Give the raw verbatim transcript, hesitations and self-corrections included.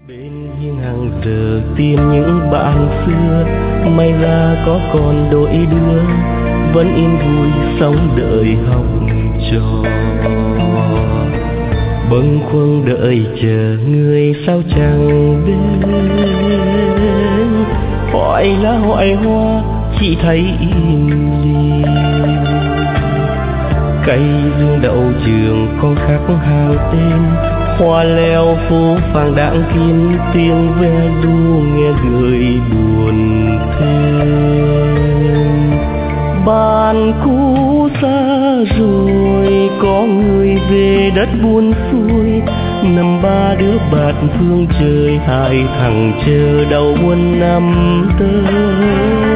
Bên hiên hàng giờ tìm những bạn xưa, may ra có còn đôi đứa vẫn yên vui sống đợi học trò. Bâng khuâng đợi chờ người sao chẳng đến, hỏi lá hỏi hoa chỉ thấy im lìm. Cây dương đậu trường con khắc hàng tên, hoa leo phố phàng đãng kín tiếng ve du nghe gợi buồn thêm. Bạn cũ xa rồi có người về đất buôn xuôi, năm ba đứa bạt phương trời hai thằng chờ đầu buôn năm tới.